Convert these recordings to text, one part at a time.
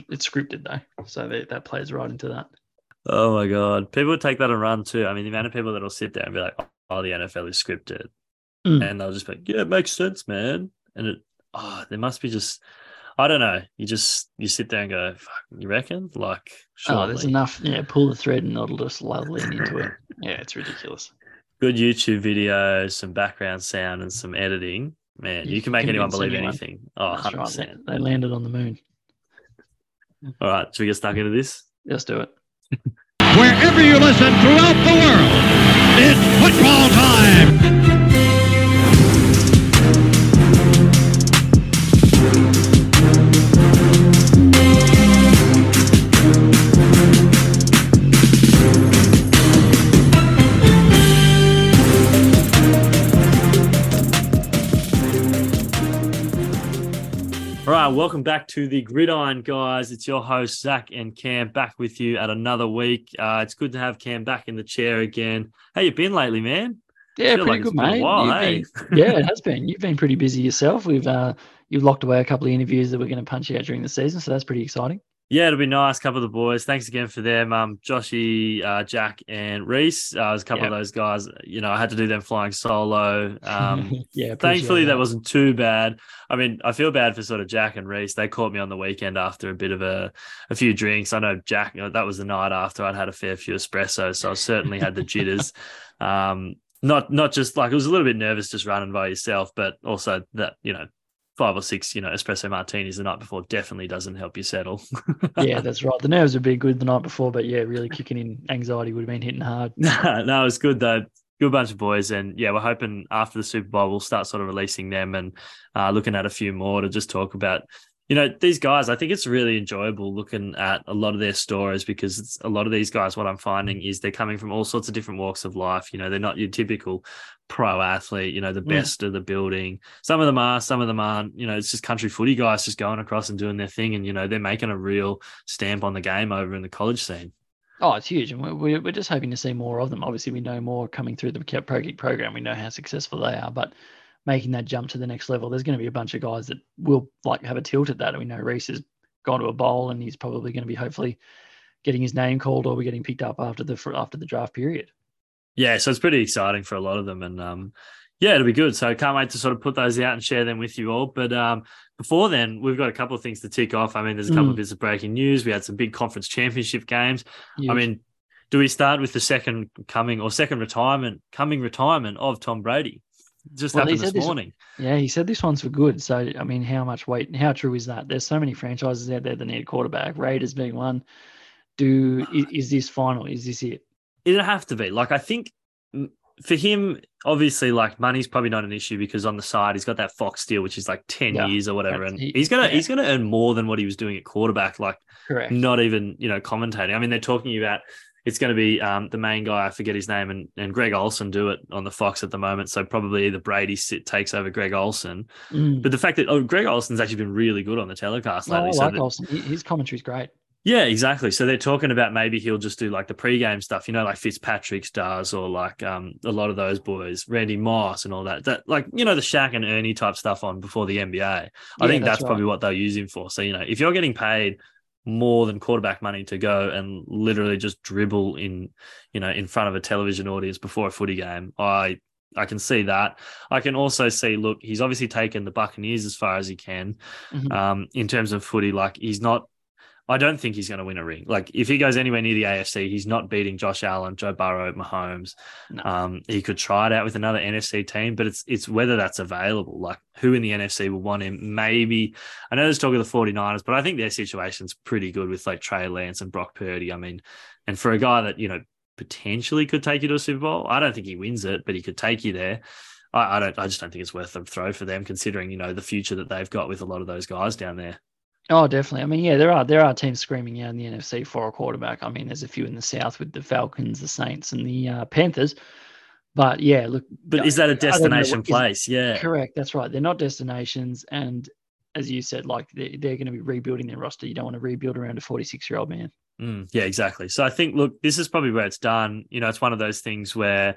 it's scripted though, so that plays right into that. Oh my God. People would take that and run too. I mean, the amount of people that'll sit there and be like, oh, the NFL is scripted. Mm. And they'll just be like, yeah, it makes sense, man. And there must be just, I don't know. You sit there and go, fuck, you reckon? Like, Oh, there's surely. enough. Yeah, pull the thread and it'll just lean into it. Yeah, it's ridiculous. Good YouTube videos, some background sound, and some editing. Man, You you can can make anyone convince believe anyone. anything. Oh, That's right. 100%. They landed on the moon. All right, should we get stuck into this? Let's do it. Wherever you listen throughout the world, it's football time. All right, welcome back to the Gridiron, guys. It's your host, Zach and Cam, back with you at another week. It's good to have Cam back in the chair again. How you been lately, man? Yeah, Feel pretty like it's good, been a mate. while, hey? Yeah, it has been. You've been pretty busy yourself. You've locked away a couple of interviews that we're going to punch out during the season, so that's pretty exciting. Yeah, it'll be nice. Couple of the boys. Thanks again for them. Joshy, Jack, and Reese. There's a couple of those guys. You know, I had to do them flying solo. Yeah, Thankfully, that wasn't too bad. I mean, I feel bad for sort of Jack and Reese. They caught me on the weekend after a bit of a few drinks. I know Jack, that was the night after I'd had a fair few espressos, so I certainly had the jitters. Not just like, it was a little bit nervous just running by yourself, but also that, 5 or 6, espresso martinis the night before definitely doesn't help you settle. Yeah, that's right. The nerves would be good the night before, but yeah, really kicking in, anxiety would have been hitting hard. No, it was good though. Good bunch of boys. And yeah, we're hoping after the Super Bowl, we'll start sort of releasing them and looking at a few more to just talk about, these guys. I think it's really enjoyable looking at a lot of their stories, because a lot of these guys, what I'm finding is they're coming from all sorts of different walks of life. They're not your typical pro athlete, the best of the building. Some of them are, some of them aren't. It's just country footy guys just going across and doing their thing. And, they're making a real stamp on the game over in the college scene. Oh, it's huge. And we're just hoping to see more of them. Obviously, we know more coming through the Pro Geek program. We know how successful they are, but making that jump to the next level, there's going to be a bunch of guys that will have a tilt at that. And we know Reese has gone to a bowl and he's probably going to be hopefully getting his name called or we're getting picked up after the draft period. Yeah, so it's pretty exciting for a lot of them. And it'll be good. So I can't wait to sort of put those out and share them with you all. But before then, we've got a couple of things to tick off. I mean, there's a couple of bits of breaking news. We had some big conference championship games. Huge. I mean, do we start with the second retirement of Tom Brady? Just happened this morning. Yeah, he said this one's for good. So, I mean, how much weight and how true is that? There's so many franchises out there that need a quarterback, Raiders being one. Is this final? Is this it? It'll have to be. Like, I think for him, obviously, like, money's probably not an issue because on the side he's got that Fox deal, which is like 10 years or whatever, and he's gonna earn more than what he was doing at quarterback. Like, correct. Not even commentating. I mean, they're talking about it's going to be the main guy, I forget his name, and Greg Olsen do it on the Fox at the moment. So probably either Brady takes over Greg Olsen. But the fact that Greg Olsen's actually been really good on the telecast lately. I like Olsen. His commentary's great. Yeah, exactly. So they're talking about maybe he'll just do like the pregame stuff, like Fitzpatrick's does, or like a lot of those boys, Randy Moss and all that. That the Shaq and Ernie type stuff on before the NBA. I think that's probably what they'll use him for. So, if you're getting paid more than quarterback money to go and literally just dribble in front of a television audience before a footy game, I can see that. I can also see, look, he's obviously taken the Buccaneers as far as he can in terms of footy. Like, I don't think he's going to win a ring. Like, if he goes anywhere near the AFC, he's not beating Josh Allen, Joe Burrow, Mahomes. No. He could try it out with another NFC team, but it's whether that's available. Like, who in the NFC will want him? Maybe. I know there's talk of the 49ers, but I think their situation's pretty good with like Trey Lance and Brock Purdy. I mean, and for a guy that, potentially could take you to a Super Bowl, I don't think he wins it, but he could take you there. I just don't think it's worth a throw for them, considering, the future that they've got with a lot of those guys down there. Oh, definitely. I mean, yeah, there are teams screaming out in the NFC for a quarterback. I mean, there's a few in the South with the Falcons, the Saints, and the Panthers. But yeah, look. But is that a destination place? Yeah, correct. That's right. They're not destinations, and as you said, like they're going to be rebuilding their roster. You don't want to rebuild around a 46-year-old man. Yeah, exactly. So I think, look, this is probably where it's done. It's one of those things where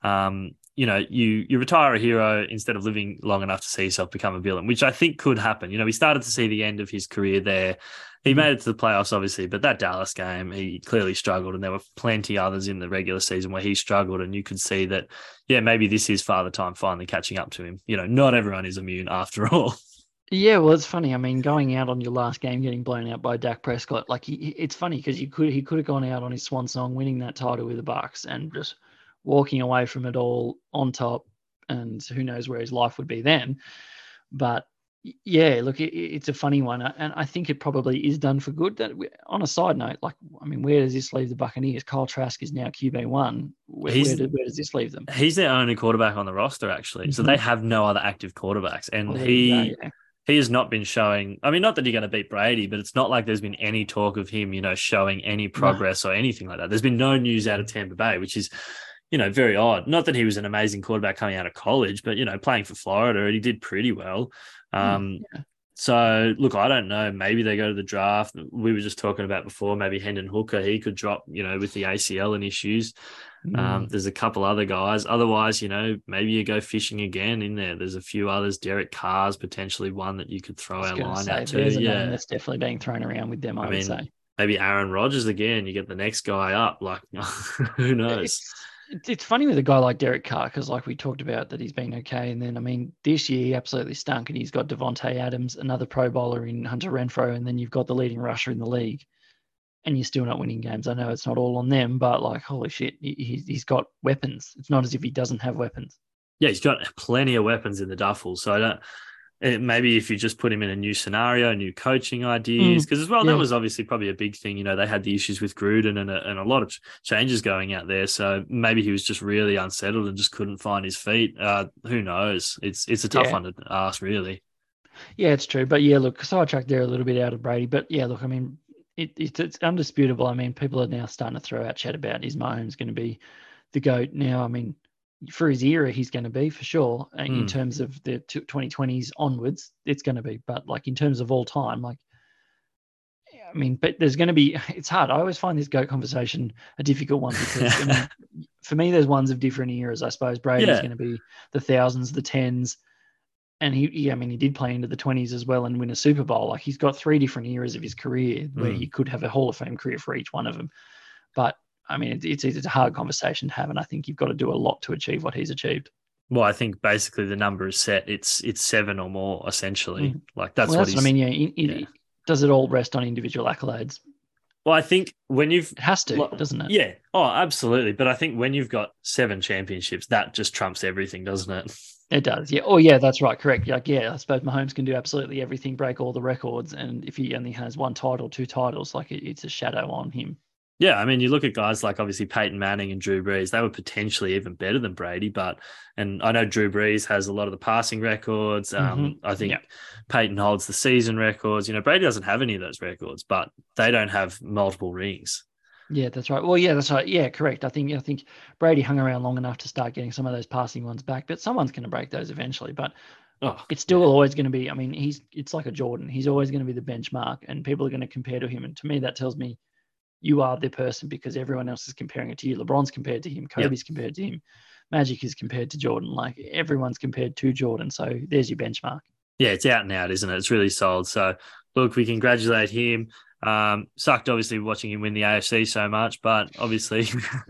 you retire a hero instead of living long enough to see yourself become a villain, which I think could happen. We started to see the end of his career there. He made it to the playoffs, obviously, but that Dallas game, he clearly struggled, and there were plenty others in the regular season where he struggled, and you could see that, yeah, maybe this is Father Time finally catching up to him. Not everyone is immune after all. Yeah, well, it's funny. I mean, going out on your last game, getting blown out by Dak Prescott, like it's funny because he could have gone out on his swan song, winning that title with the Bucs, and just walking away from it all on top, and who knows where his life would be then. But yeah, look, it's a funny one, and I think it probably is done for good. That on a side note, where does this leave the Buccaneers? Kyle Trask is now QB1. Where does this leave them? He's their only quarterback on the roster, actually. So they have no other active quarterbacks, and he has not been showing. I mean, not that you're going to beat Brady, but it's not like there's been any talk of him, showing any progress or anything like that. There's been no news out of Tampa Bay, which is, very odd. Not that he was an amazing quarterback coming out of college, but, playing for Florida, and he did pretty well. So, look, I don't know. Maybe they go to the draft. We were just talking about before, maybe Hendon Hooker, he could drop, with the ACL and issues. There's a couple other guys. Otherwise, maybe you go fishing again in there. There's a few others. Derek Carr's potentially one that you could throw our line out to. Yeah, that's definitely being thrown around with them, I would say. Maybe Aaron Rodgers again. You get the next guy up. Like, who knows? It's funny with a guy like Derek Carr because, like we talked about, that he's been okay. And then, I mean, this year he absolutely stunk, and he's got Devontae Adams, another Pro Bowler in Hunter Renfrow, and then you've got the leading rusher in the league. And you're still not winning games. I know it's not all on them, but holy shit, he's got weapons. It's not as if he doesn't have weapons. Yeah, he's got plenty of weapons in the duffel. So maybe if you just put him in a new scenario, new coaching ideas, because that was obviously probably a big thing. They had the issues with Gruden and a lot of changes going out there. So maybe he was just really unsettled and just couldn't find his feet. Who knows? It's a tough one to ask, really. Yeah, it's true. But yeah, look, sidetracked there a little bit out of Brady. But yeah, look, I mean, it's undisputable. I mean, people are now starting to throw out chat about, is Mahomes going to be the GOAT now? I mean, for his era, he's going to be for sure. In terms of the 2020s onwards, it's going to be. But in terms of all time, but there's going to be. It's hard. I always find this GOAT conversation a difficult one because for me, there's ones of different eras. I suppose Brady's going to be the thousands, the tens. And he did play into the 20s as well and win a Super Bowl. He's got 3 different eras of his career where he could have a Hall of Fame career for each one of them. But I mean, it's a hard conversation to have, and I think you've got to do a lot to achieve what he's achieved. Well, I think basically the number is set. It's 7 or more essentially. That's what I mean. Does it all rest on individual accolades? Well, I think it has to, doesn't it? Yeah. Oh, absolutely. But I think when you've got 7 championships, that just trumps everything, doesn't it? It does, yeah. Oh, yeah, that's right, correct. I suppose Mahomes can do absolutely everything, break all the records, and if he only has 1 title, 2 titles, it's a shadow on him. Yeah, I mean, you look at guys like obviously Peyton Manning and Drew Brees, they were potentially even better than Brady, and I know Drew Brees has a lot of the passing records. I think Peyton holds the season records. Brady doesn't have any of those records, but they don't have multiple rings. Yeah, that's right. Well, yeah, that's right. Yeah, correct. I think Brady hung around long enough to start getting some of those passing ones back, but someone's going to break those eventually. But it's still always going to be. I mean, it's like a Jordan. He's always going to be the benchmark, and people are going to compare to him. And to me, that tells me you are the person because everyone else is comparing it to you. LeBron's compared to him. Kobe's compared to him. Magic is compared to Jordan. Everyone's compared to Jordan. So there's your benchmark. Yeah, it's out and out, isn't it? It's really sold. So look, we congratulate him. Sucked obviously watching him win the AFC so much, but obviously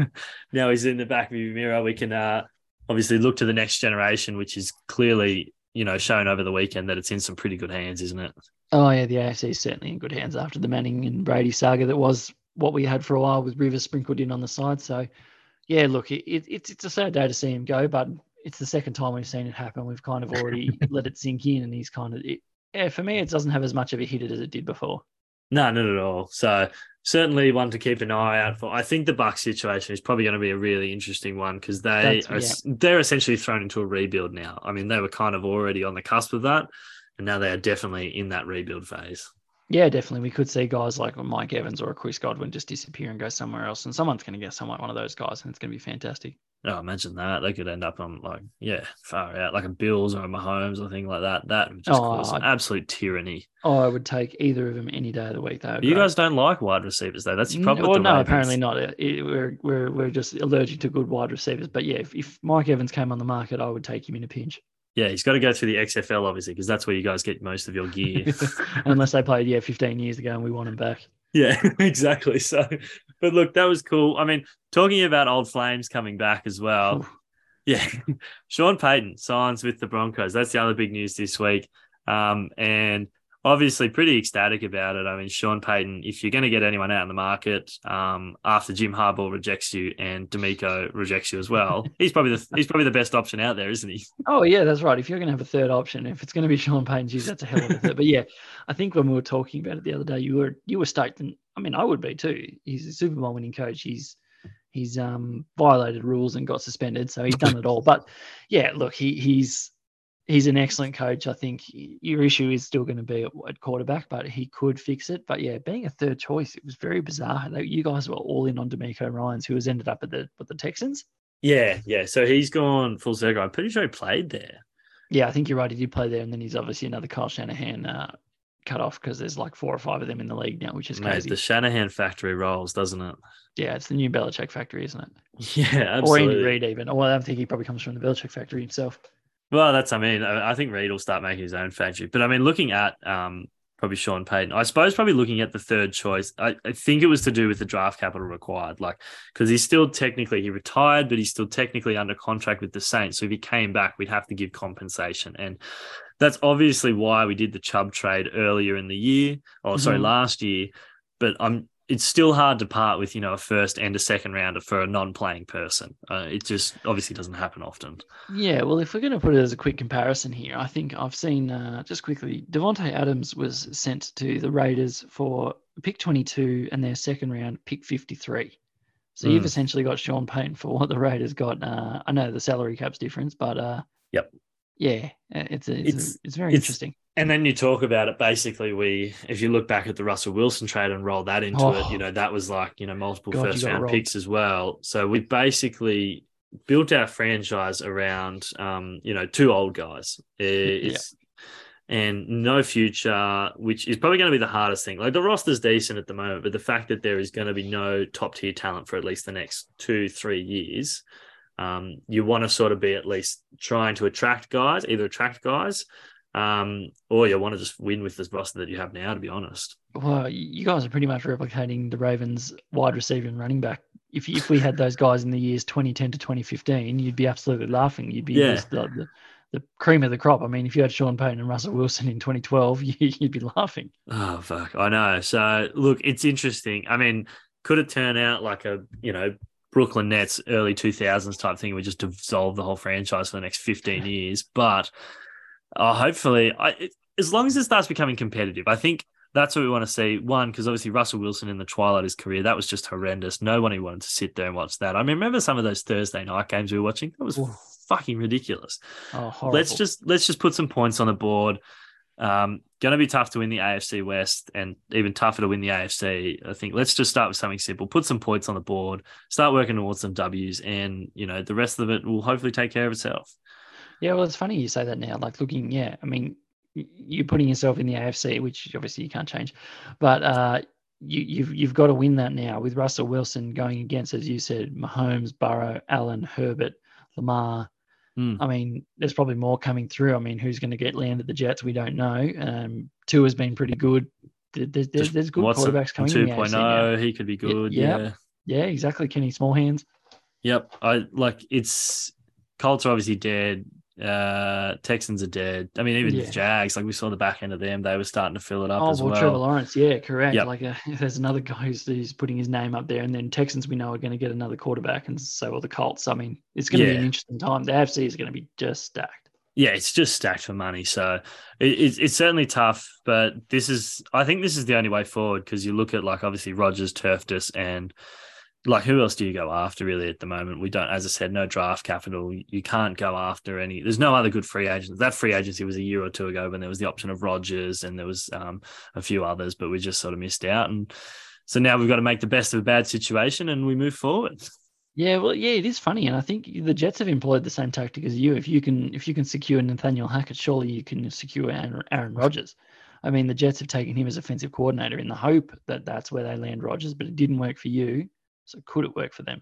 now he's in the back of your mirror. We can obviously look to the next generation, which is clearly, shown over the weekend that it's in some pretty good hands, isn't it? Oh yeah, the AFC is certainly in good hands after the Manning and Brady saga that was what we had for a while with Rivers sprinkled in on the side. So yeah, look, it's a sad day to see him go, but it's the second time we've seen it happen. We've kind of already let it sink in, and he's kind of for me, it doesn't have as much of a hit as it did before. No, not at all. So certainly one to keep an eye out for. I think the Bucs situation is probably going to be a really interesting one because they're essentially thrown into a rebuild now. I mean, they were kind of already on the cusp of that, and now they are definitely in that rebuild phase. Yeah, definitely. We could see guys like Mike Evans or a Chris Godwin just disappear and go somewhere else, and someone's going to get one of those guys, and it's going to be fantastic. Oh, imagine that. They could end up on far out, like a Bills or a Mahomes or thing like that. That would just cause absolute tyranny. Oh, I would take either of them any day of the week. You guys don't like wide receivers, though. That's your problem. Well, no, apparently not. We're just allergic to good wide receivers. But yeah, if Mike Evans came on the market, I would take him in a pinch. Yeah, he's got to go through the XFL, obviously, because that's where you guys get most of your gear. Unless they played, 15 years ago and we want him back. Yeah, exactly. So, but look, that was cool. I mean, talking about old flames coming back as well. Ooh. Yeah, Sean Payton signs with the Broncos. That's the other big news this week. And obviously pretty ecstatic about it. I mean, Sean Payton, if you're going to get anyone out in the market after Jim Harbaugh rejects you and D'Amico rejects you as well, he's probably the best option out there, isn't he? Oh, yeah, that's right. If you're going to have a third option, if it's going to be Sean Payton, geez, that's a hell of a third. But yeah, I think when we were talking about it the other day, you were stoked, and I mean, I would be too. He's a Super Bowl winning coach. He's violated rules and got suspended, so he's done it all. But yeah, look, he's an excellent coach. I think your issue is still going to be at quarterback, but he could fix it. But yeah, being a third choice, it was very bizarre. You guys were all in on D'Amico Ryans, who has ended up at the Texans. Yeah. So he's gone full circle. I'm pretty sure he played there. Yeah, I think you're right. He did play there, and then he's obviously another Kyle Shanahan cut off because there's like 4 or 5 of them in the league now, which is crazy. The Shanahan factory rolls, doesn't it? Yeah, it's the new Belichick factory, isn't it? Yeah, absolutely. Or Andy Reid even. Well, I think he probably comes from the Belichick factory himself. Well, I think Reid will start making his own factory. But I mean, looking at probably Sean Payton, I suppose probably looking at the third choice, I think it was to do with the draft capital required, because he's still technically, he retired, but he's still technically under contract with the Saints. So if he came back, we'd have to give compensation. And that's obviously why we did the Chubb trade earlier in the year, last year. But it's still hard to part with, a first and a second rounder for a non-playing person. It just obviously doesn't happen often. Yeah, well, if we're going to put it as a quick comparison here, I think I've seen, just quickly, Devontae Adams was sent to the Raiders for pick 22 and their second round pick 53. So you've essentially got Sean Payton for what the Raiders got. I know the salary cap's difference, but yep. Yeah, it's very interesting. And then you talk about it, basically, if you look back at the Russell Wilson trade and roll that into it, that was multiple first round picks as well. So we basically built our franchise around, 2 old guys. And no future, which is probably going to be the hardest thing. Like the roster's decent at the moment, but the fact that there is going to be no top tier talent for at least the next 2-3 years, you want to sort of be at least trying to attract guys, or you want to just win with this roster that you have now, to be honest. Well, you guys are pretty much replicating the Ravens wide receiver and running back. If we had those guys in the years 2010 to 2015, you'd be absolutely laughing. You'd be just the cream of the crop. I mean, if you had Sean Payton and Russell Wilson in 2012, you'd be laughing. Oh, fuck. I know. So, look, it's interesting. I mean, could it turn out like a, Brooklyn Nets early 2000s type thing? We just dissolve the whole franchise for the next 15 years. But hopefully, as long as it starts becoming competitive, I think that's what we want to see. One, because obviously Russell Wilson in the twilight of his career, that was just horrendous. Nobody wanted to sit there and watch that. I mean, remember some of those Thursday night games we were watching? That was fucking ridiculous. Oh, horrible. Let's just put some points on the board. Going to be tough to win the AFC West and even tougher to win the AFC. I think let's just start with something simple. Put some points on the board, start working towards some W's, and, the rest of it will hopefully take care of itself. Yeah, well, it's funny you say that now. Like looking, I mean, you're putting yourself in the AFC, which obviously you can't change, but you've got to win that now with Russell Wilson going against, as you said, Mahomes, Burrow, Allen, Herbert, Lamar. I mean, there's probably more coming through. I mean, who's going to get landed the Jets? We don't know. Tua has been pretty good. There's good Watson, quarterbacks coming 2.0. He could be good. Yeah, exactly. Kenny Smallhands. Yep. It's Colts are obviously dead. Texans are dead. I mean, even the Jags, like we saw the back end of them, they were starting to fill it up as well. Trevor Lawrence, correct. Yep. Like there's another guy who's putting his name up there, and then Texans we know are going to get another quarterback, and so will the Colts. I mean, it's going to be an interesting time. The AFC is going to be just stacked. Yeah, it's just stacked for money. So it's certainly tough, but I think this is the only way forward, because you look at like obviously Rodgers turfed us, and like who else do you go after really at the moment? We don't, as I said, no draft capital. You can't go after any. There's no other good free agents. That free agency was a year or two ago when there was the option of Rodgers and there was a few others, but we just sort of missed out. And so now we've got to make the best of a bad situation and we move forward. Yeah, well, it is funny, and I think the Jets have employed the same tactic as you. If you can secure Nathaniel Hackett, surely you can secure Aaron Rodgers. I mean, the Jets have taken him as offensive coordinator in the hope that that's where they land Rodgers, but it didn't work for you. So could it work for them?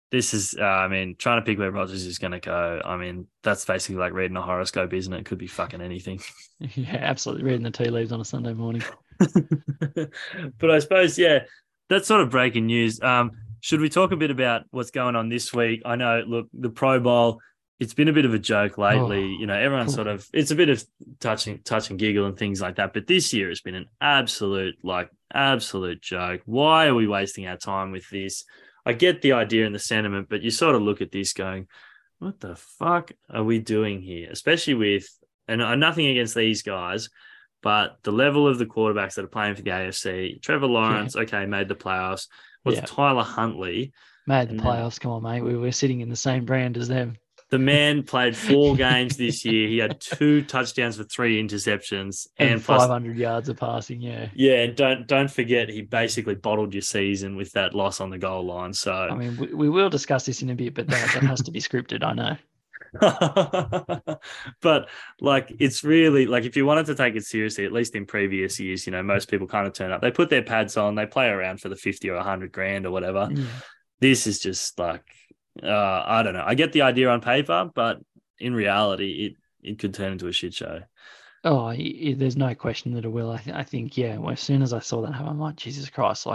This is, I mean, trying to pick where Rodgers is going to go. I mean, that's basically like reading a horoscope, isn't it? It could be fucking anything. Yeah, absolutely. Reading the tea leaves on a Sunday morning. But I suppose, yeah, that's sort of breaking news. Should we talk a bit about what's going on this week? I know, look, the Pro Bowl, it's been a bit of a joke lately. Oh, Everyone sort of, it's a bit of touch and giggle and things like that. But this year it's been an absolute joke. Why are we wasting our time with this? I get the idea and the sentiment, but you sort of look at this going, what the fuck are we doing here? Especially with, and nothing against these guys, but the level of the quarterbacks that are playing for the AFC, Trevor Lawrence, okay, made the playoffs. What's Tyler Huntley? Made the playoffs. Come on, mate. We were sitting in the same brand as them. The man played 4 games this year. He had 2 touchdowns for 3 interceptions and 500 yards of passing. Yeah. Yeah. And don't forget, he basically bottled your season with that loss on the goal line. So, I mean, we will discuss this in a bit, but that has to be scripted. I know. But it's really if you wanted to take it seriously, at least in previous years, most people kind of turn up, they put their pads on, they play around for the 50 or 100 grand or whatever. Yeah. This is just I don't know. I get the idea on paper, but in reality, it could turn into a shit show. Oh, there's no question that it will. I think, yeah. Well, as soon as I saw that happen, I'm like, Jesus Christ!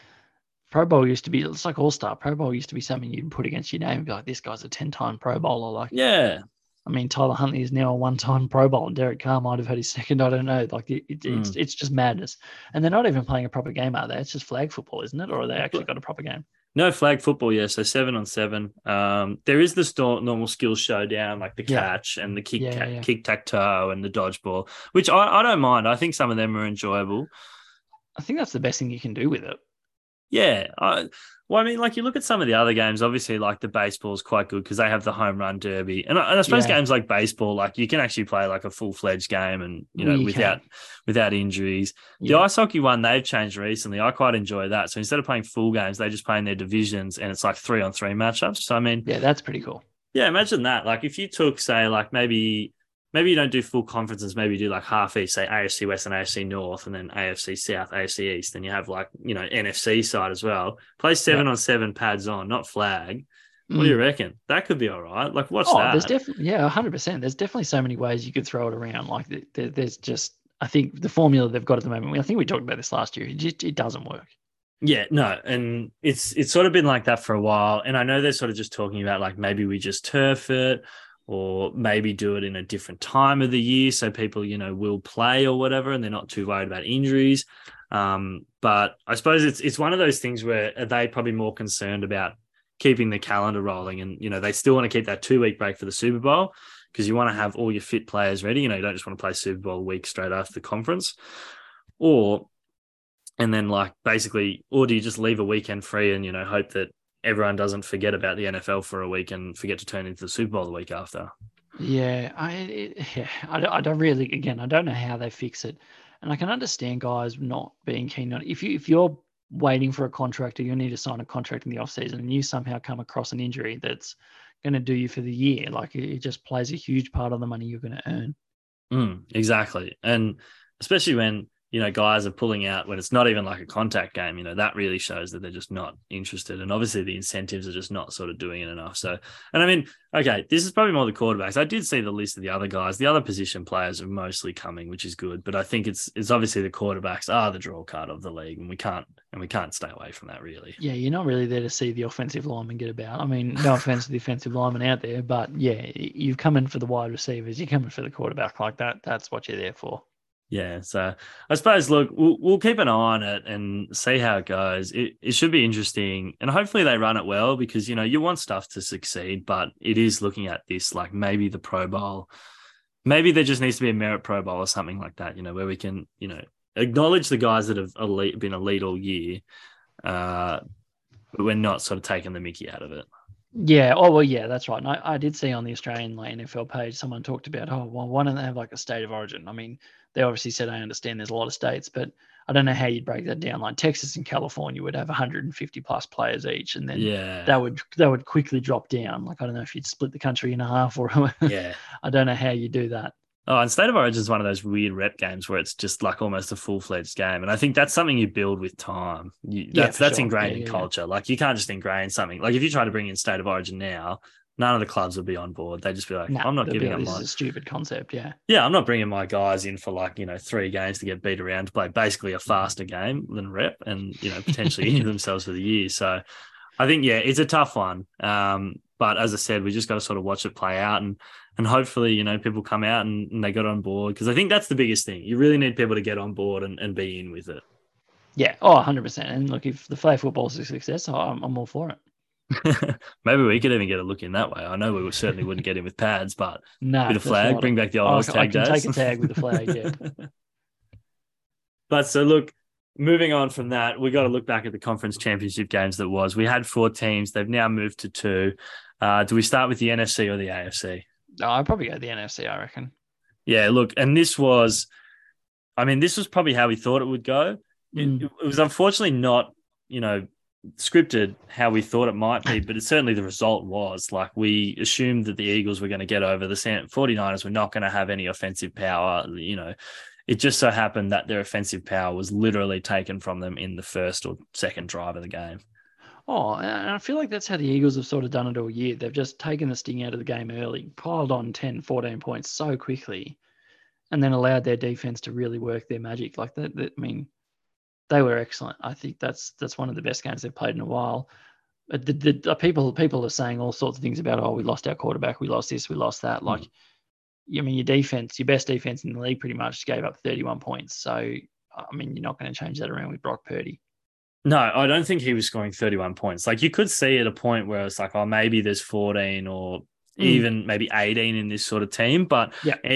Pro Bowl used to be, it's like All-Star. Pro Bowl used to be something you'd put against your name and be like, this guy's a 10-time Pro Bowler. Yeah. I mean, Tyler Huntley is now a 1-time Pro Bowl, and Derek Carr might have had his second. I don't know. It's just madness. And they're not even playing a proper game, are they? It's just flag football, isn't it? Or are they actually got a proper game? No, flag football, yeah. So 7-on-7. There is the normal skills showdown, like the catch and the kick-tack-toe and the dodgeball, which I don't mind. I think some of them are enjoyable. I think that's the best thing you can do with it. Yeah. You look at some of the other games, obviously, the baseball is quite good because they have the home run derby. And I suppose games like baseball, you can actually play a full-fledged game and, without injuries. Yeah. The ice hockey one, they've changed recently. I quite enjoy that. So instead of playing full games, they just play in their divisions and it's 3-on-3 matchups. So, I mean... Yeah, that's pretty cool. Yeah, imagine that. If you took, say, maybe you don't do full conferences, maybe you do half east, say AFC West and AFC North, and then AFC South, AFC East. Then you have NFC side as well. Play 7-on-7 pads on, not flag. What do you reckon? That could be all right. What's that? There's definitely, 100%. There's definitely so many ways you could throw it around. There's just, I think the formula they've got at the moment, I think we talked about this last year, it doesn't work. Yeah, no, and it's sort of been like that for a while. And I know they're sort of just talking about maybe we just turf it, or maybe do it in a different time of the year so people, will play or whatever, and they're not too worried about injuries. But I suppose it's one of those things where they probably more concerned about keeping the calendar rolling, and, they still want to keep that 2-week break for the Super Bowl because you want to have all your fit players ready. You don't just want to play Super Bowl a week straight after the conference. Or do you just leave a weekend free and, hope that everyone doesn't forget about the NFL for a week and forget to turn into the Super Bowl the week after. Yeah, I don't really, again, I don't know how they fix it. And I can understand guys not being keen on it. If you're waiting for a contract or you need to sign a contract in the offseason and you somehow come across an injury that's going to do you for the year, it just plays a huge part of the money you're going to earn. Exactly. And especially when, guys are pulling out when it's not even a contact game, that really shows that they're just not interested. And obviously the incentives are just not sort of doing it enough. So, and I mean, okay, this is probably more the quarterbacks. I did see the list of the other guys. The other position players are mostly coming, which is good. But I think it's obviously the quarterbacks are the draw card of the league, and we can't stay away from that really. Yeah, you're not really there to see the offensive linemen get about. I mean, no offense to the offensive linemen out there, but yeah, you've come in for the wide receivers, you're coming for the quarterback like that. That's what you're there for. Yeah, so I suppose, look, we'll keep an eye on it and see how it goes. It should be interesting, and hopefully they run it well because, you want stuff to succeed, but it is looking at this maybe the Pro Bowl. Maybe there just needs to be a merit Pro Bowl or something like that, where we can, acknowledge the guys that have been elite all year, but we're not sort of taking the mickey out of it. Yeah. Oh, well, yeah, that's right. And I did see on the Australian NFL page, someone talked about, why don't they have a state of origin? I mean, they obviously said, I understand there's a lot of states, but I don't know how you'd break that down. Texas and California would have 150 plus players each. And then that would quickly drop down. I don't know if you'd split the country in half or I don't know how you do that. Oh, and State of Origin is one of those weird rep games where it's just like almost a full-fledged game. And I think that's something you build with time. That's sure. ingrained in culture. Like you can't just ingrain something. Like if you try to bring in State of Origin now, none of the clubs would be on board. They'd just be like, I'm not giving up this is a stupid concept, yeah. Yeah, I'm not bringing my guys in for 3 games to get beat around to play basically a faster game than rep and, potentially injure themselves for the year. So I think, it's a tough one. But as I said, we just got to sort of watch it play out and hopefully, people come out and they got on board because I think that's the biggest thing. You really need people to get on board and be in with it. Yeah, 100%. And look, if the flag football is a success, I'm all for it. Maybe we could even get a look in that way. I know we certainly wouldn't get in with pads, but with a flag, bring back the old tag days. I can take a tag with the flag, yeah. But so look, moving on from that, we got to look back at the conference championship games that was. We had 4 teams. They've now moved to 2. Do we start with the NFC or the AFC? No, I'd probably go the NFC, I reckon. Yeah, look, and this was probably how we thought it would go. It was unfortunately not, scripted how we thought it might be, but certainly the result was. Like we assumed that the Eagles were going to get over the 49ers were not going to have any offensive power. It just so happened that their offensive power was literally taken from them in the first or second drive of the game. Oh, and I feel like that's how the Eagles have sort of done it all year. They've just taken the sting out of the game early, piled on 10, 14 points so quickly, and then allowed their defense to really work their magic. Like that I mean, they were excellent. I think that's one of the best games they've played in a while. The people are saying all sorts of things about, we lost our quarterback, we lost this, we lost that. Like, I mean, your defense, your best defense in the league pretty much gave up 31 points. So, I mean, you're not going to change that around with Brock Purdy. No, I don't think he was scoring 31 points. Like you could see at a point where it's like, maybe there's 14 or even maybe 18 in this sort of team. But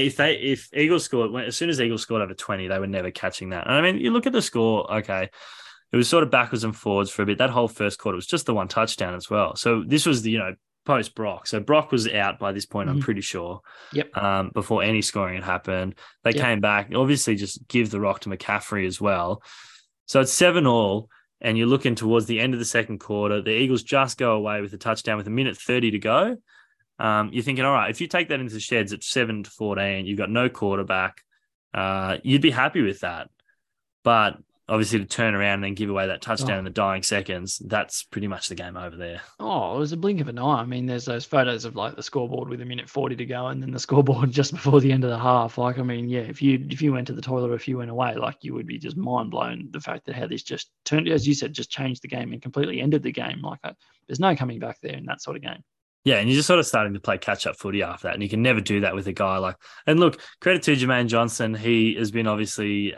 if Eagles scored, as soon as Eagles scored over 20, they were never catching that. And I mean, you look at the score, okay, it was sort of backwards and forwards for a bit. That whole first quarter was just the one touchdown as well. So this was the, post Brock. So Brock was out by this point, I'm pretty sure. Yep. Before any scoring had happened. They came back, obviously just give the rock to McCaffrey as well. So it's 7-all. And you're looking towards the end of the second quarter. The Eagles just go away with a touchdown with 1:30 to go. You're thinking, all right, if you take that into the sheds at 7-14, you've got no quarterback. You'd be happy with that. But obviously to turn around and then give away that touchdown in the dying seconds, that's pretty much the game over there. Oh, it was a blink of an eye. I mean, there's those photos of like the scoreboard with 1:40 to go and then the scoreboard just before the end of the half. Like, I mean, yeah, if you went to the toilet or if you went away, like you would be just mind blown the fact that how this just turned, as you said, just changed the game and completely ended the game. Like there's no coming back there in that sort of game. Yeah, and you're just sort of starting to play catch-up footy after that, and you can never do that with a guy like. And look, credit to Jermaine Johnson. He has been obviously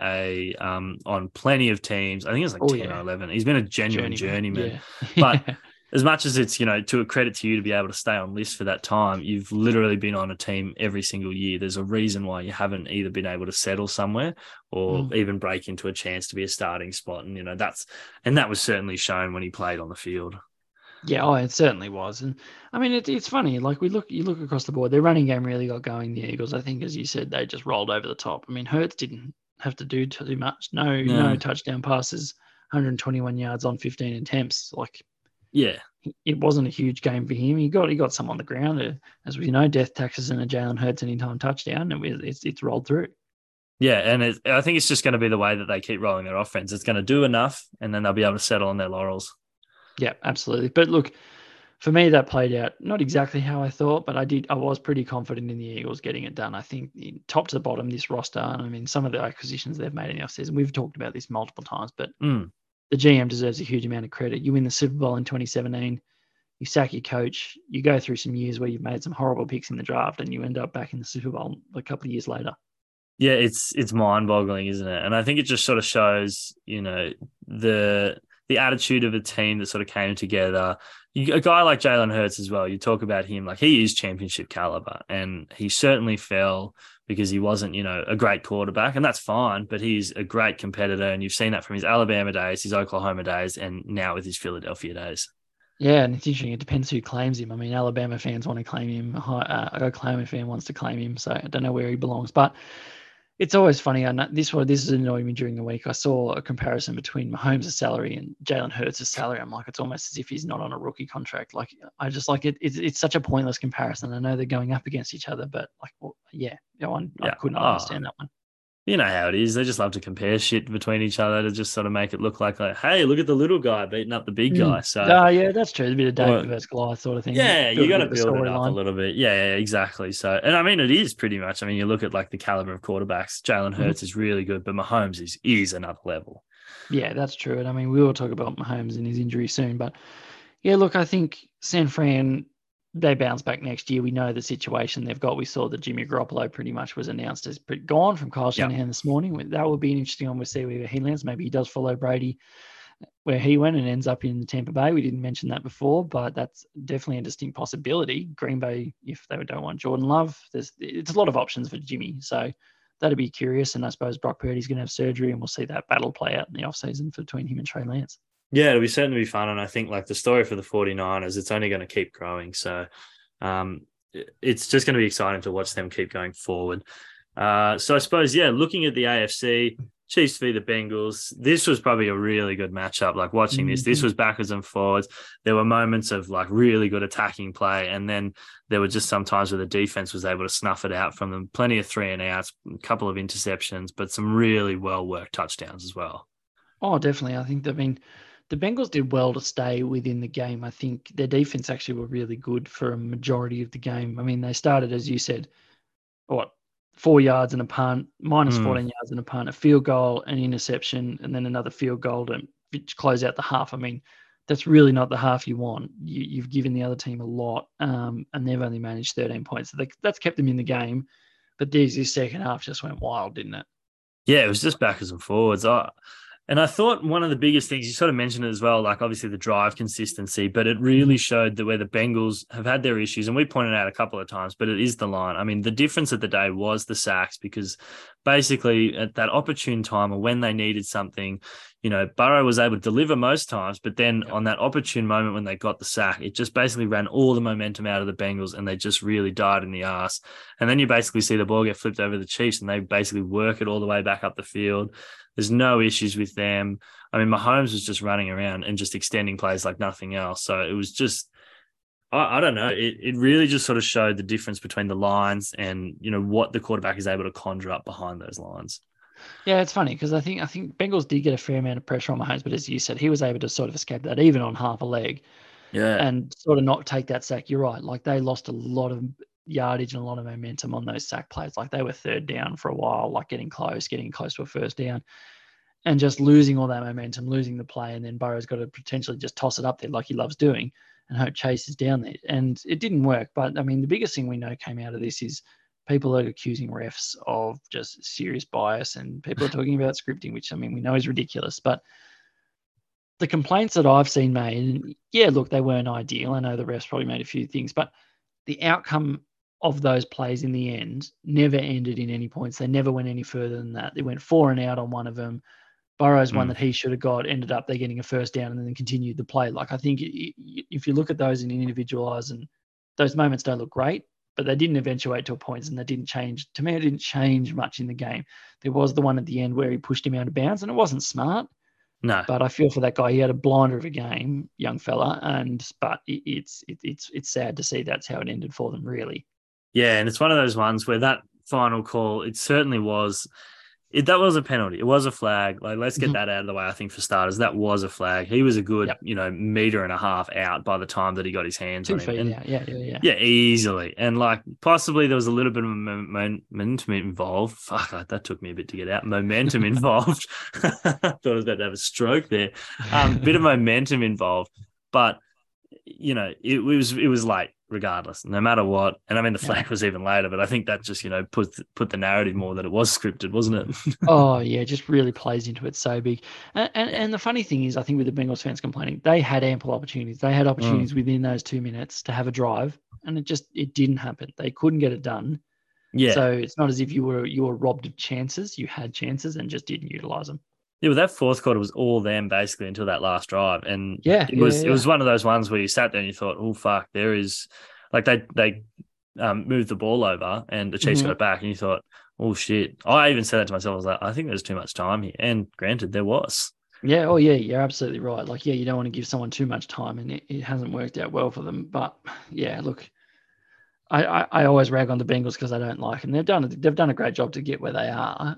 on plenty of teams. I think it's like 10 or 11. He's been a genuine journeyman. Yeah. But as much as it's to a credit to you to be able to stay on list for that time, you've literally been on a team every single year. There's a reason why you haven't either been able to settle somewhere or even break into a chance to be a starting spot. And that was certainly shown when he played on the field. Yeah, it certainly was. And I mean, it's funny. Like you look across the board, their running game really got going. The Eagles, I think, as you said, they just rolled over the top. I mean, Hurts didn't have to do too much. No touchdown passes, 121 yards on 15 attempts. Like, yeah, it wasn't a huge game for him. He got some on the ground, as we know, death taxes and a Jalen Hurts anytime touchdown, and it's rolled through. Yeah, and I think it's just going to be the way that they keep rolling their offense. It's going to do enough, and then they'll be able to settle on their laurels. Yeah, absolutely. But look, for me, that played out not exactly how I thought, but I was pretty confident in the Eagles getting it done. I think top to bottom, this roster, and I mean, some of the acquisitions they've made in the offseason, we've talked about this multiple times, but the GM deserves a huge amount of credit. You win the Super Bowl in 2017, you sack your coach, you go through some years where you've made some horrible picks in the draft, and you end up back in the Super Bowl a couple of years later. Yeah, it's mind-boggling, isn't it? And I think it just sort of shows, the attitude of a team that sort of came together. A guy like Jalen Hurts as well, you talk about him, like he is championship caliber, and he certainly fell because he wasn't, a great quarterback, and that's fine, but he's a great competitor, and you've seen that from his Alabama days, his Oklahoma days, and now with his Philadelphia days. Yeah, and it's interesting. It depends who claims him. I mean, Alabama fans want to claim him. Oklahoma fan wants to claim him, so I don't know where he belongs, but It's always funny. I know this is annoying me during the week. I saw a comparison between Mahomes' salary and Jalen Hurts' salary. I'm like, it's almost as if he's not on a rookie contract. Like, I just like it. It's such a pointless comparison. I know they're going up against each other, but like, well, I couldn't understand that one. You know how it is. They just love to compare shit between each other to just sort of make it look like, hey, look at the little guy beating up the big guy. So, yeah, that's true. It's a bit of David versus Goliath sort of thing. Yeah, you got to build it up a little bit. Yeah, exactly. So, and I mean, it is pretty much. I mean, you look at like the caliber of quarterbacks. Jalen Hurts is really good, but Mahomes is another level. Yeah, that's true. And I mean, we will talk about Mahomes and his injury soon, but yeah, look, I think San Fran, they bounce back next year. We know the situation they've got. We saw that Jimmy Garoppolo pretty much was announced as gone from Kyle Shanahan this morning. That will be an interesting one. We'll see where he lands. Maybe he does follow Brady where he went and ends up in Tampa Bay. We didn't mention that before, but that's definitely a distinct possibility. Green Bay, if they don't want Jordan Love, it's a lot of options for Jimmy. So that'd be curious. And I suppose Brock Purdy's going to have surgery, and we'll see that battle play out in the offseason between him and Trey Lance. Yeah, it'll certainly be fun. And I think like the story for the 49ers, it's only going to keep growing. So it's just going to be exciting to watch them keep going forward. So I suppose, looking at the AFC, Chiefs v. the Bengals, this was probably a really good matchup. Like watching this was backwards and forwards. There were moments of like really good attacking play. And then there were just some times where the defense was able to snuff it out from them. Plenty of 3-and-outs, a couple of interceptions, but some really well-worked touchdowns as well. Oh, definitely. I think the Bengals did well to stay within the game. I think their defense actually were really good for a majority of the game. I mean, they started, as you said, 4 yards and a punt, minus 14 yards and a punt, a field goal, an interception, and then another field goal to close out the half. I mean, that's really not the half you want. You've given the other team a lot, and they've only managed 13 points. So that's kept them in the game. But this second half just went wild, didn't it? Yeah, it was just backwards and forwards. And I thought one of the biggest things, you sort of mentioned it as well, like obviously the drive consistency, but it really showed that where the Bengals have had their issues, and we pointed out a couple of times, but it is the line. I mean, the difference of the day was the sacks, because basically at that opportune time or when they needed something, Burrow was able to deliver most times, but then on that opportune moment when they got the sack, it just basically ran all the momentum out of the Bengals and they just really died in the arse. And then you basically see the ball get flipped over the Chiefs and they basically work it all the way back up the field. There's no issues with them. I mean, Mahomes was just running around and just extending plays like nothing else. So it was just, I don't know. It really just sort of showed the difference between the lines and, what the quarterback is able to conjure up behind those lines. Yeah, it's funny because I think Bengals did get a fair amount of pressure on Mahomes, but as you said, he was able to sort of escape that even on half a leg. Yeah. And sort of not take that sack. You're right. Like they lost a lot of yardage and a lot of momentum on those sack plays. Like they were third down for a while, like getting close to a first down and just losing all that momentum, losing the play. And then Burrow's got to potentially just toss it up there like he loves doing and hope Chase is down there. And it didn't work. But I mean, the biggest thing we know came out of this is people are accusing refs of just serious bias, and people are talking about scripting, which I mean, we know is ridiculous, but the complaints that I've seen made, look, they weren't ideal. I know the refs probably made a few things, but the outcome of those plays in the end never ended in any points. They never went any further than that. They went 4-and-out on one of them. Burrow's one that he should have got, ended up they're getting a first down and then continued the play. Like I think if you look at those and individualize, and those moments don't look great, but they didn't eventuate to a point and they didn't change. To me, it didn't change much in the game. There was the one at the end where he pushed him out of bounds and it wasn't smart. No. But I feel for that guy. He had a blinder of a game, young fella, but it's sad to see that's how it ended for them, really. Yeah, and it's one of those ones where that final call, it certainly was. That was a penalty. It was a flag. Like, let's get that out of the way, I think, for starters. That was a flag. He was a good, meter and a half out by the time that he got his hands on him. Yeah, easily. And, like, possibly there was a little bit of momentum involved. Fuck, that took me a bit to get out. Momentum involved. Thought I was about to have a stroke there. Bit of momentum involved. But, it was late. Regardless, no matter what. And I mean, the flag was even later, but I think that just, put the narrative more that it was scripted, wasn't it? Oh, yeah, just really plays into it so big. And the funny thing is, I think with the Bengals fans complaining, they had ample opportunities. They had opportunities within those 2 minutes to have a drive, and it didn't happen. They couldn't get it done. Yeah. So it's not as if you were robbed of chances. You had chances and just didn't utilize them. Yeah, well, that fourth quarter was all them basically until that last drive. And it was one of those ones where you sat there and you thought, oh, fuck, there is, like they moved the ball over and the Chiefs got it back and you thought, oh shit. I even said that to myself. I was like, I think there's too much time here. And granted, there was. Yeah, oh yeah, you're absolutely right. Like, yeah, you don't want to give someone too much time, and it hasn't worked out well for them. But yeah, look, I always rag on the Bengals because I don't like them. They've done a great job to get where they are.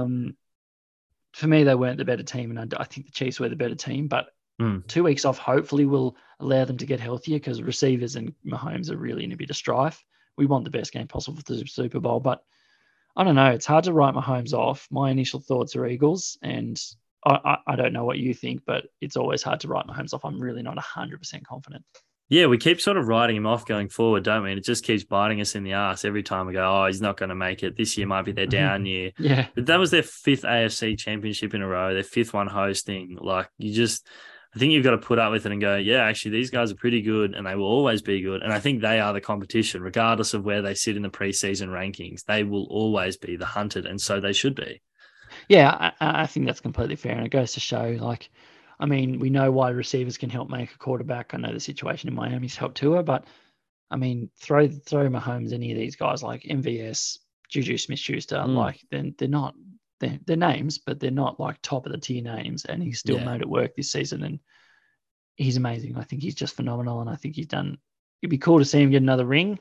For me, they weren't the better team, and I think the Chiefs were the better team. But 2 weeks off hopefully will allow them to get healthier because receivers and Mahomes are really in a bit of strife. We want the best game possible for the Super Bowl, but I don't know. It's hard to write Mahomes off. My initial thoughts are Eagles, and I don't know what you think, but it's always hard to write Mahomes off. I'm really not 100% confident. Yeah, we keep sort of writing him off going forward, don't we? And it just keeps biting us in the ass every time we go, oh, he's not going to make it. This year might be their down year. Yeah. But that was their 5th AFC championship in a row, their 5th one hosting. Like, I think you've got to put up with it and go, yeah, actually, these guys are pretty good and they will always be good. And I think they are the competition, regardless of where they sit in the preseason rankings. They will always be the hunted, and so they should be. Yeah, I think that's completely fair. And it goes to show, like, I mean, we know why receivers can help make a quarterback. I know the situation in Miami's helped Tua, but I mean, throw Mahomes, any of these guys like MVS, Juju Smith-Schuster, like they're not, they're names, but they're not like top of the tier names. And he's still made it work this season. And he's amazing. I think he's just phenomenal. And I think it'd be cool to see him get another ring.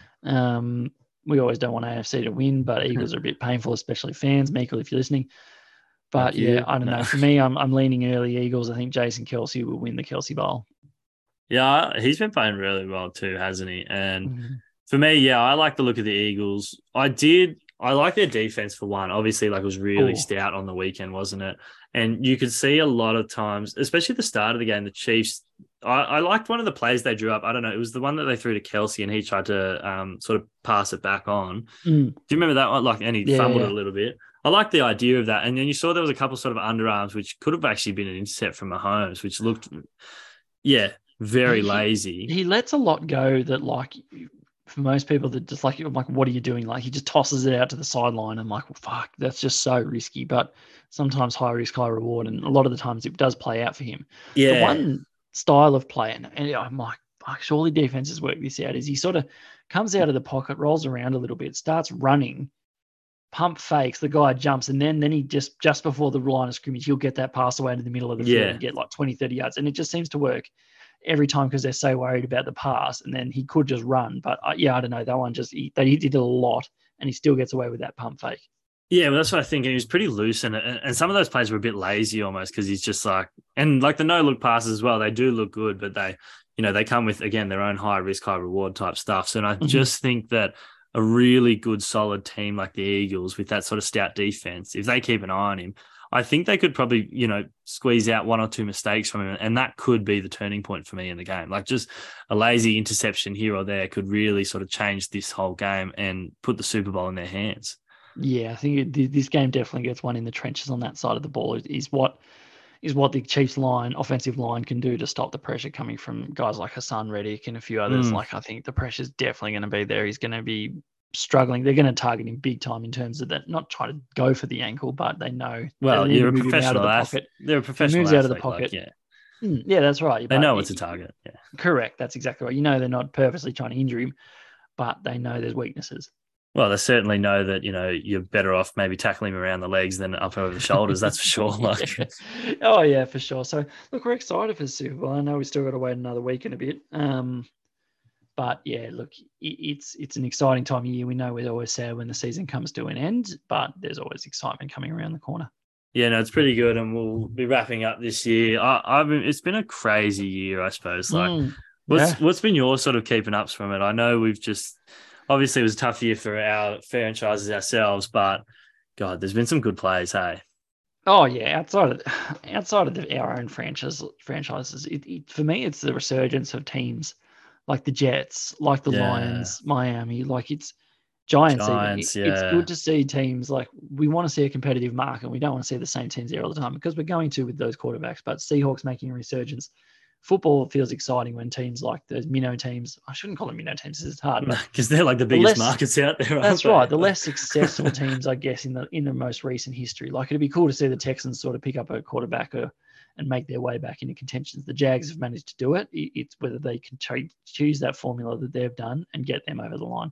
We always don't want AFC to win, but Eagles are a bit painful, especially fans. Meikle, if you're listening. But yeah, I don't know. For me, I'm leaning early Eagles. I think Jason Kelce will win the Kelce Bowl. Yeah, he's been playing really well too, hasn't he? And for me, I like the look of the Eagles. I like their defense for one. Obviously, like it was really stout on the weekend, wasn't it? And you could see a lot of times, especially at the start of the game, the Chiefs. I liked one of the plays they drew up. I don't know. It was the one that they threw to Kelce and he tried to sort of pass it back on. Do you remember that one? Like, and he fumbled it a little bit. I like the idea of that. And then you saw there was a couple sort of underarms, which could have actually been an intercept from Mahomes, which looked, very lazy. He lets a lot go that, like, for most people that just like, what are you doing? Like, he just tosses it out to the sideline. I'm like, well, fuck, that's just so risky. But sometimes high risk, high reward. And a lot of the times it does play out for him. Yeah. The one style of play, and I'm like, fuck, surely defenses work this out, is he sort of comes out of the pocket, rolls around a little bit, starts running, pump fakes, the guy jumps, and then he just before the line of scrimmage, he'll get that pass away to the middle of the field and get like 20, 30 yards. And it just seems to work every time because they're so worried about the pass, and then he could just run. But I don't know. That one he did a lot, and he still gets away with that pump fake. Yeah, well, that's what I think. And he was pretty loose, and some of those plays were a bit lazy almost because he's just like, and like the no-look passes as well, they do look good, but they come with, again, their own high-risk, high-reward type stuff. So, and I just think that a really good, solid team like the Eagles with that sort of stout defense, if they keep an eye on him, I think they could probably, squeeze out one or two mistakes from him, and that could be the turning point for me in the game. Like just a lazy interception here or there could really sort of change this whole game and put the Super Bowl in their hands. Yeah, I think this game definitely gets one in the trenches on that side of the ball. Is what the Chiefs offensive line can do to stop the pressure coming from guys like Hassan Reddick and a few others. Like, I think the pressure's definitely going to be there. He's going to be struggling. They're going to target him big time in terms of that, not try to go for the ankle, but they know. Well, you're a professional athlete. They're a professional moves out of the pocket. Like, yeah, that's right. They know it's a target. Yeah, correct. That's exactly right. They're not purposely trying to injure him, but they know there's weaknesses. Well, they certainly know that, you're better off maybe tackling him around the legs than up over the shoulders. That's for sure. Like, oh, yeah, for sure. So, look, we're excited for the Super Bowl. I know we still got to wait another week and a bit. But, yeah, look, it's an exciting time of year. We know we're always sad when the season comes to an end, but there's always excitement coming around the corner. Yeah, no, it's pretty good, and we'll be wrapping up this year. It's been a crazy year, I suppose. Like, what's been your sort of keeping ups from it? I know obviously it was a tough year for our franchises ourselves, but God, there's been some good plays, hey? Oh yeah, outside of our own franchises, for me, it's the resurgence of teams like the Jets, like the Lions, Miami, like it's Giants even. It's good to see teams like, we want to see a competitive market, and we don't want to see the same teams there all the time because we're going to with those quarterbacks. But Seahawks making a resurgence. Football feels exciting when teams like those minnow teams, I shouldn't call them minnow teams, it's hard, because they're like the biggest markets out there. That's right. The less successful teams, I guess, in the most recent history. Like, it'd be cool to see the Texans sort of pick up a quarterback and make their way back into contention. The Jags have managed to do it. It's whether they can choose that formula that they've done and get them over the line.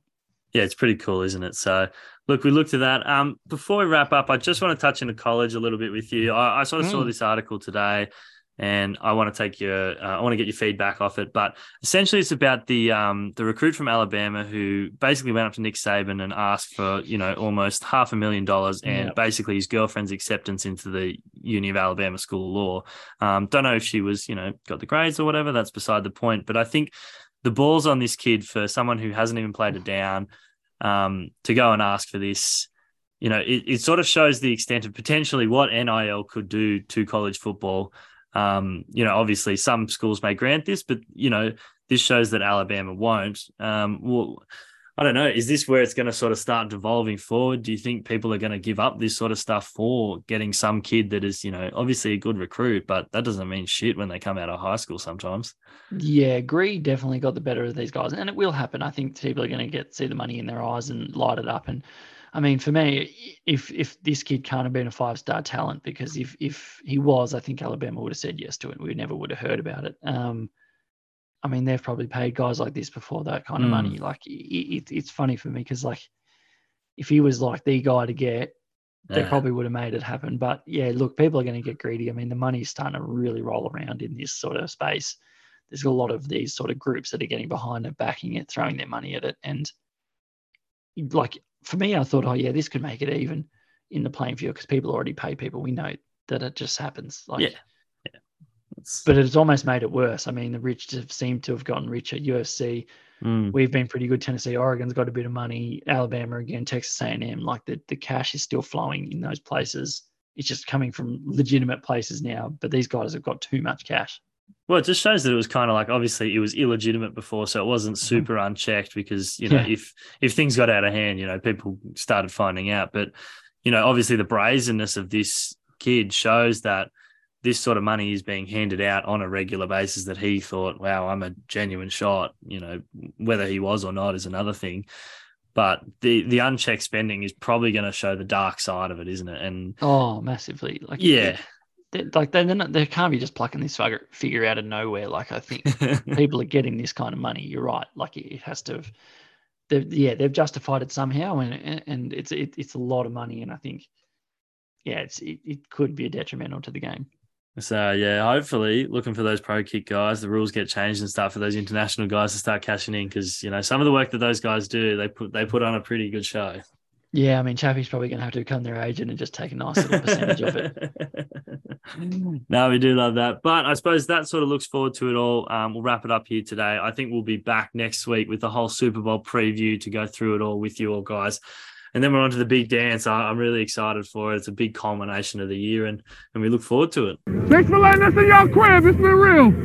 Yeah, it's pretty cool, isn't it? So, look, we looked at that. Before we wrap up, I just want to touch into college a little bit with you. I sort of saw this article today, and I want to take I want to get your feedback off it. But essentially, it's about the recruit from Alabama who basically went up to Nick Saban and asked for, almost $500,000 and basically his girlfriend's acceptance into the Uni of Alabama School of Law. Don't know if she was, got the grades or whatever. That's beside the point. But I think the ball's on this kid for someone who hasn't even played it down to go and ask for this. It sort of shows the extent of potentially what NIL could do to college football. Obviously some schools may grant this, but, this shows that Alabama won't. Well, I don't know. Is this where it's going to sort of start devolving forward? Do you think people are going to give up this sort of stuff for getting some kid that is, obviously a good recruit, but that doesn't mean shit when they come out of high school sometimes? Yeah, greed definitely got the better of these guys, and it will happen. I think people are going to see the money in their eyes and light it up. And I mean, for me, if this kid can't have been a 5-star talent, because if he was, I think Alabama would have said yes to it. We never would have heard about it. I mean, they've probably paid guys like this before that kind of money. Like, it's funny for me because, like, if he was like the guy to get, they probably would have made it happen. But yeah, look, people are going to get greedy. I mean, the money's starting to really roll around in this sort of space. There's a lot of these sort of groups that are getting behind it, backing it, throwing their money at it. And like, for me, I thought, oh yeah, this could make it even in the playing field because people already pay people. We know that it just happens. Like, yeah. But it's almost made it worse. I mean, the rich seem to have gotten richer. UFC, we've been pretty good. Tennessee, Oregon's got a bit of money. Alabama again, Texas A&M. Like the cash is still flowing in those places. It's just coming from legitimate places now. But these guys have got too much cash. Well, it just shows that it was kind of like, obviously it was illegitimate before, so it wasn't super unchecked because, if things got out of hand, people started finding out. But, obviously the brazenness of this kid shows that this sort of money is being handed out on a regular basis, that he thought, wow, I'm a genuine shot. Whether he was or not is another thing. But the unchecked spending is probably going to show the dark side of it, isn't it? And massively. Like, yeah. They can't be just plucking this figure out of nowhere. Like, I think people are getting this kind of money. You're right. Like, it has to have. They've justified it somehow, and it's a lot of money. And I think, it could be detrimental to the game. So yeah, hopefully, looking for those pro kick guys, the rules get changed and stuff for those international guys to start cashing in, because some of the work that those guys do, they put on a pretty good show. Yeah, I mean, Chappie's probably going to have to become their agent and just take a nice little percentage of it. No, we do love that. But I suppose that sort of looks forward to it all. We'll wrap it up here today. I think we'll be back next week with the whole Super Bowl preview to go through it all with you all guys. And then we're on to the big dance. I'm really excited for it. It's a big culmination of the year, and we look forward to it. Thanks for letting us in your crib. It's been real.